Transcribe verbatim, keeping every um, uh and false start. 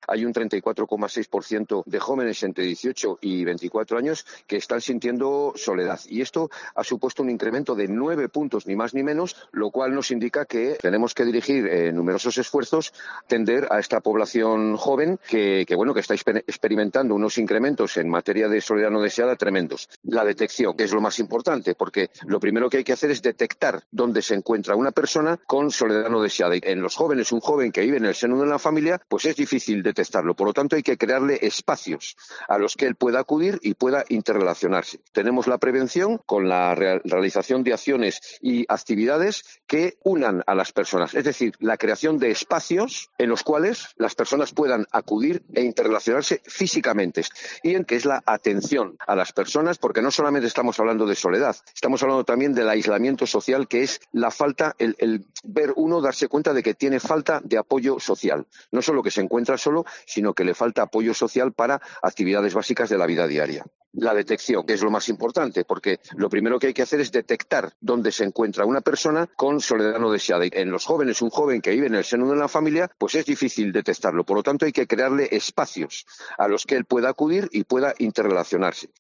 hay un treinta y cuatro coma seis por ciento de jóvenes entre dieciocho y veinticuatro años que están sintiendo soledad. Y esto ha supuesto un incremento de nueve puntos, ni más ni menos, lo cual nos indica que tenemos que dirigir eh, numerosos esfuerzos a atender a esta población joven que, que, bueno, que está experimentando unos incrementos en materia de soledad no deseada tremendos. La detección, que es lo más importante, porque lo primero que hay que hacer es detectar dónde se encuentra una persona con soledad no deseada. Y en los jóvenes, un joven que vive en el seno de la familia, pues es difícil detectarlo. Por lo tanto, hay que crearle espacios a los que él pueda acudir y pueda interrelacionarse. Tenemos la prevención con la real, realización de acciones y actividades que unan a las personas, es decir, la creación de espacios en los cuales las personas puedan acudir e interrelacionarse físicamente, y en que es la atención a las personas, porque no solamente estamos hablando de soledad, estamos hablando también del aislamiento social, que es la falta, el, el ver uno darse cuenta de que tiene falta de apoyo social, no solo que se encuentra solo, sino que le falta apoyo social para actividades básicas de la vida diaria. La detección, que es lo más importante, porque lo primero que hay que hacer es detectar dónde se encuentra una persona con soledad no deseada. Y en los jóvenes, un joven que vive en el seno de la familia, pues es difícil detectarlo. Por lo tanto, hay que crearle espacios a los que él pueda acudir y pueda interrelacionarse.